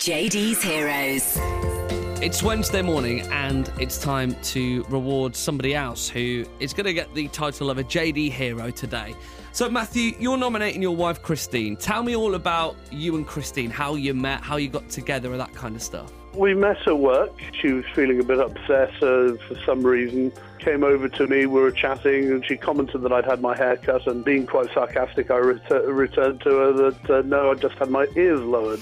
JD's Heroes. It's Wednesday morning and it's time to reward somebody else who is going to get the title of a JD hero today. So Matthew, you're nominating your wife Christine. Tell me all about you and Christine, how you met, how you got together and that kind of stuff. We met at work. She was feeling a bit upset for some reason. Came over to me, we were chatting, and she commented that I'd had my hair cut, and being quite sarcastic, I returned to her that, no, I just had my ears lowered,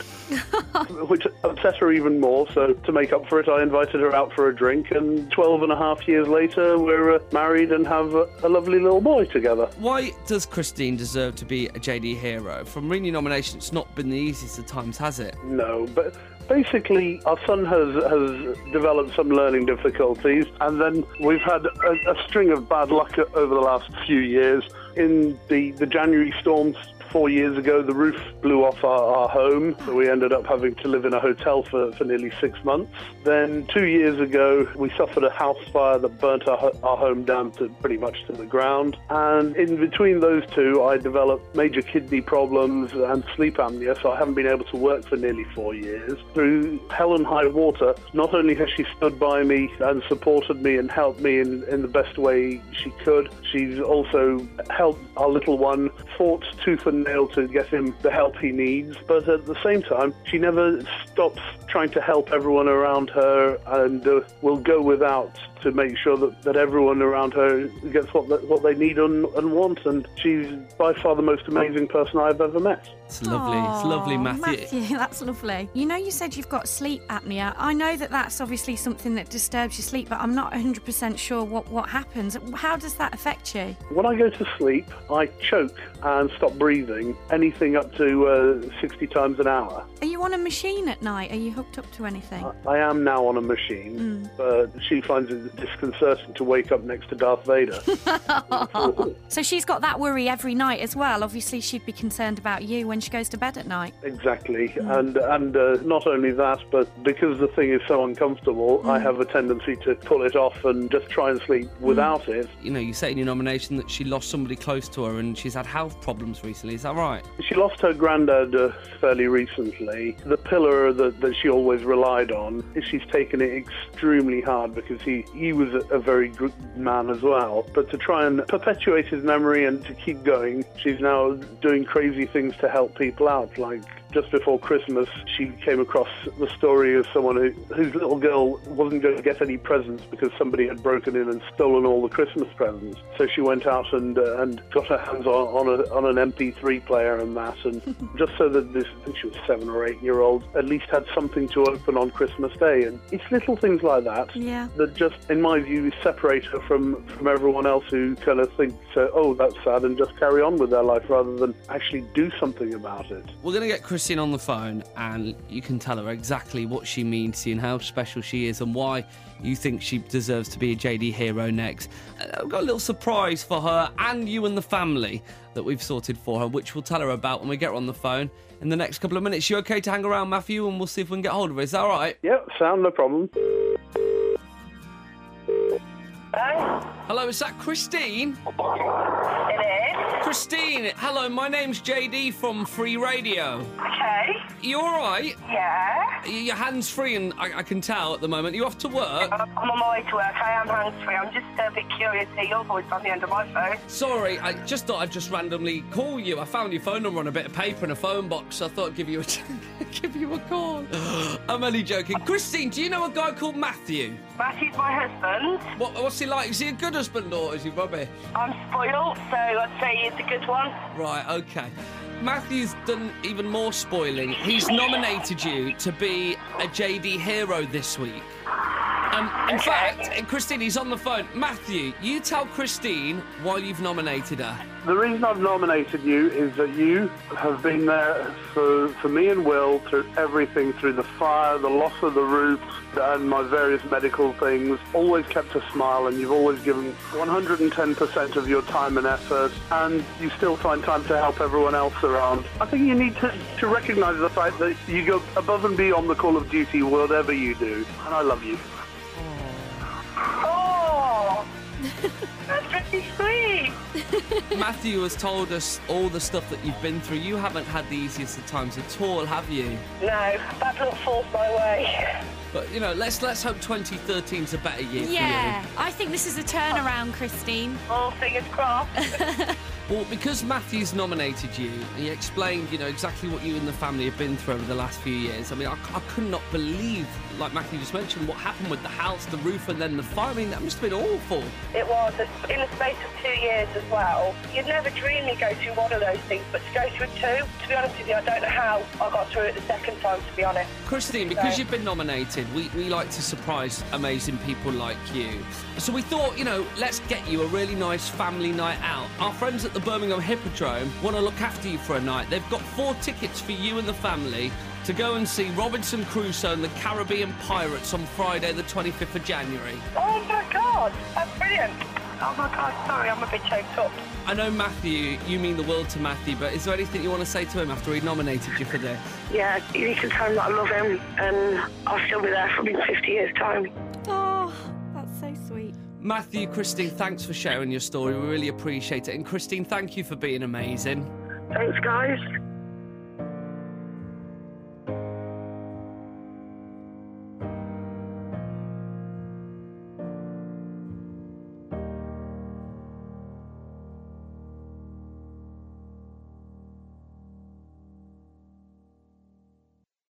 which upset her even more. So to make up for it, I invited her out for a drink, and 12 and a half years later, we're married and have a lovely little boy together. Why does Christine deserve to be a JD hero? From reading your nomination, it's not been the easiest of times, has it? No, but basically, our son has developed some learning difficulties, and then we've had a string of bad luck over the last few years. In the January storms 4 years ago, the roof blew off our home, so we ended up having to live in a hotel for nearly 6 months. Then 2 years ago, we suffered a house fire that burnt our home down to pretty much to the ground. And in between those two, I developed major kidney problems and sleep apnea, so I haven't been able to work for nearly 4 years. Through hell and high water, not only has she stood by me and supported me and helped me in the best way she could, she's also helped our little one, fought tooth and nail to get him the help he needs, but at the same time she never stops trying to help everyone around her and will go without to make sure that everyone around her gets what they need and want, and she's by far the most amazing person I've ever met. It's lovely. Aww, it's lovely, Matthew. Matthew, that's lovely. You know, you said you've got sleep apnea. I know that that's obviously something that disturbs your sleep, but I'm not 100% sure what happens. How does that affect you? When I go to sleep, I choke and stop breathing, anything up to 60 times an hour. Are you on a machine at night? Are you hooked up to anything? I am now on a machine, but she finds it disconcerting to wake up next to Darth Vader. So she's got that worry every night as well. Obviously, she'd be concerned about you when she goes to bed at night. Exactly, and not only that, but because the thing is so uncomfortable, I have a tendency to pull it off and just try and sleep without it. You know, you say in your nomination that she lost somebody close to her and she's had health problems recently. Is that right? She lost her granddad fairly recently. The pillar that she always relied on, she's taken it extremely hard because he was a very good man as well. But to try and perpetuate his memory and to keep going, she's now doing crazy things to help people out, like just before Christmas, she came across the story of someone whose little girl wasn't going to get any presents because somebody had broken in and stolen all the Christmas presents. So she went out and got her hands on an MP3 player and that, and just so that this, I think she was 7 or 8 year old, at least had something to open on Christmas Day. And it's little things like that that just, in my view, separate her from everyone else who kind of thinks, oh, that's sad, and just carry on with their life rather than actually do something about it. We're going to get Christine on the phone and you can tell her exactly what she means to you and how special she is and why you think she deserves to be a JD hero next. I've got a little surprise for her and you and the family that we've sorted for her, which we'll tell her about when we get her on the phone in the next couple of minutes. You okay to hang around, Matthew, and we'll see if we can get hold of her? Is that all right? Yep, sound, no problem. Hello, is that Christine? It is. Christine, hello, my name's JD from Free Radio. Okay. You all right? Yeah. Your hand's free, and I can tell at the moment. You off to work? I'm on my way to work. I am hands-free. I'm just a bit curious to hear your voice on the end of my phone. Sorry, I just thought I'd just randomly call you. I found your phone number on a bit of paper in a phone box, so I thought I'd give you a call. I'm only joking. Christine, do you know a guy called Matthew? Matthew's my husband. What's he like? Is he a good husband or is he rubbish? I'm spoiled, so I'd say he's a good one. Right, okay. Matthew's done even more spoiling. He's nominated you to be a JD hero this week. In fact, Christine, he's on the phone. Matthew, you tell Christine why you've nominated her. The reason I've nominated you is that you have been there for me and Will through everything, through the fire, the loss of the roof, and my various medical things. Always kept a smile, and you've always given 110% of your time and effort, and you still find time to help everyone else around. I think you need to recognise the fact that you go above and beyond the call of duty, whatever you do, and I love you. Oh, that's really sweet. Matthew has told us all the stuff that you've been through. You haven't had the easiest of times at all, have you? No, that's not forced my way. But, you know, let's hope 2013's a better year Yeah, for you. I think this is a turnaround, Christine. Oh, fingers crossed. Well, because Matthew's nominated you, and he explained, you know, exactly what you and the family have been through over the last few years. I mean, I could not believe, like Matthew just mentioned, what happened with the house, the roof, and then the fire. I mean, that must have been awful. It was. In the space of 2 years as well. You'd never dream you'd go through one of those things, but to go through two, to be honest with you, I don't know how I got through it the second time, to be honest. Christine, because you've been nominated, we like to surprise amazing people like you. So we thought, you know, let's get you a really nice family night out. Our friends at the Birmingham Hippodrome want to look after you for a night. They've got 4 tickets for you and the family to go and see Robinson Crusoe and the Caribbean Pirates on Friday the 25th of January. Oh my God, that's brilliant. Oh my God, sorry, I'm a bit choked up. I know Matthew, you mean the world to Matthew, but is there anything you want to say to him after he nominated you for this? Yeah, you can tell him that I love him and I'll still be there for in 50 years' time. Oh, that's so sweet. Matthew, Christine, thanks for sharing your story. We really appreciate it. And Christine, thank you for being amazing. Thanks, guys.